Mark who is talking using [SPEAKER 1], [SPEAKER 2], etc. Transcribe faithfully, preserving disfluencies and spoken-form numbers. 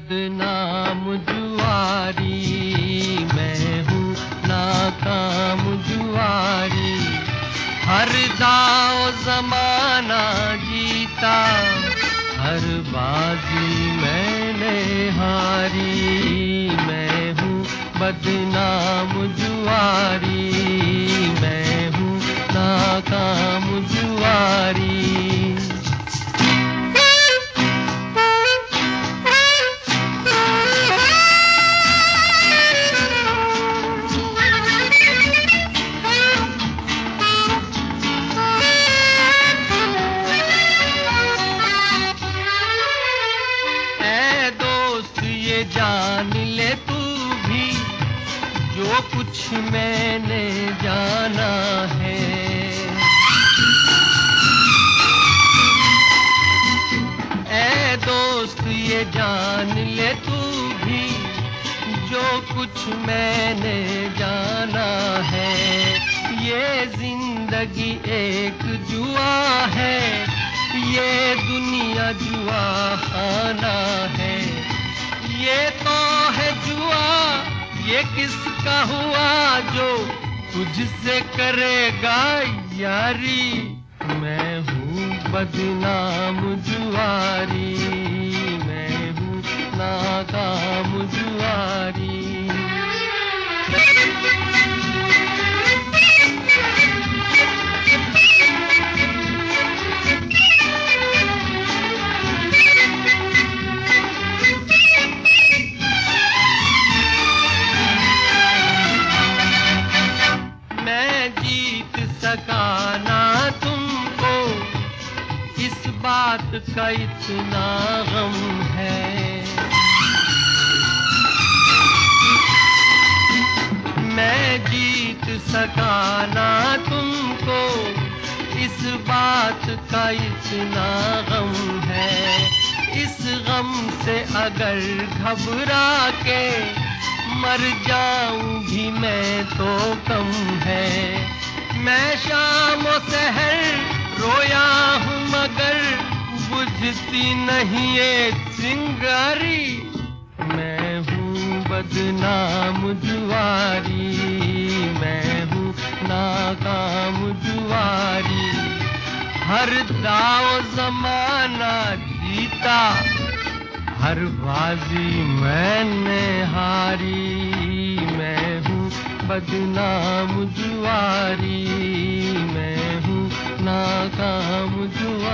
[SPEAKER 1] बदनाम जुआरी, मैं हूँ नाकाम जुआरी। हर दाव ज़माना जीता, हर बाजी मैंने हारी। मैं हूँ बदनाम जुआरी, मैं हूँ नाकाम जुआरी। जान ले तू भी जो कुछ मैंने जाना है। ऐ दोस्त ये जान ले तू भी जो कुछ मैंने जाना है। ये जिंदगी एक जुआ है, ये दुनिया जुआ खाना है। ये तो है जुआ, ये किसका हुआ जो तुझसे करेगा यारी। मैं हूँ बदनाम जुआरी, मैं हूँ नाकाम जुआरी। सकाना तुमको इस बात का इतना गम है। मैं जीत सकाना तुमको इस बात का इतना गम है। इस गम से अगर घबरा के मर जाऊं भी मैं तो कम है। मैं शाम सहर रोया हूँ मगर बुझती नहीं ये चिंगारी। मैं हूँ बदनाम जुआरी, मैं हूँ नाकाम जुआरी। हर दाव ज़माना जीता, हर बाजी मैंने हारी। मैं हूँ बदनाम जुआरी, मैं हूँ नाकाम जुआरी।